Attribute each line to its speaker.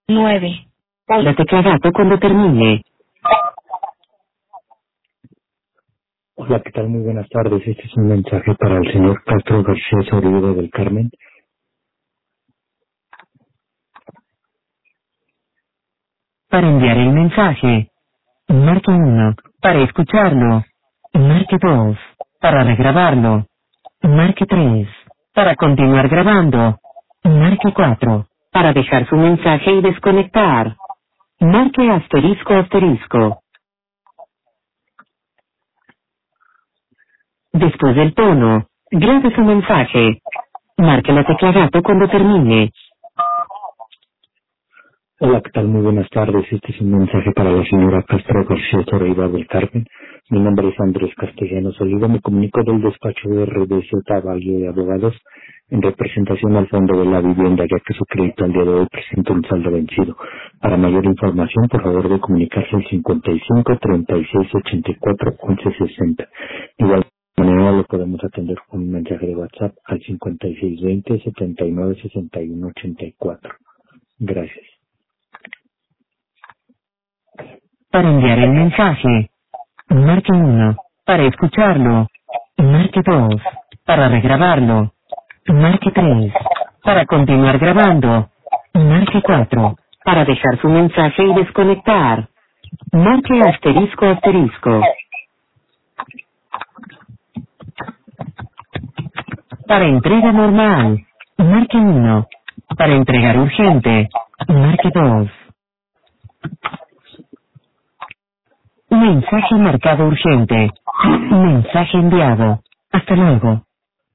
Speaker 1: 9.
Speaker 2: La tecla gato cuando termine.
Speaker 3: Hola, ¿qué tal? Muy buenas tardes. Este es un mensaje para el señor Castro García Sobrevivo del Carmen.
Speaker 2: Para enviar el mensaje, marque 1. Para escucharlo, marque 2. Para regrabarlo, marque 3. Para continuar grabando, marque 4. Para dejar su mensaje y desconectar, marque asterisco asterisco. Después del tono, grabe su mensaje. Marque la tecla gato cuando termine.
Speaker 3: Hola, ¿qué tal? Muy buenas tardes. Este es un mensaje para la señora Castro García Sobrevivo del Carmen. Mi nombre es Andrés Castellanos Oliva. Me comunico del despacho de RDZ Valle de Abogados en representación al Fondo de la Vivienda, ya que su crédito al día de hoy presenta un saldo vencido. Para mayor información, por favor de comunicarse al 55 36 84 11 60. Igual manera lo podemos atender con un mensaje de WhatsApp al 56 20 79 61 84. Gracias.
Speaker 2: Para enviar el mensaje, marque 1. Para escucharlo, marque 2. Para regrabarlo, marque 3. Para continuar grabando, marque 4. Para dejar su mensaje y desconectar, marque asterisco asterisco. Para entrega normal, marque 1. Para entregar urgente, marque 2. Mensaje marcado urgente. Mensaje enviado. Hasta luego.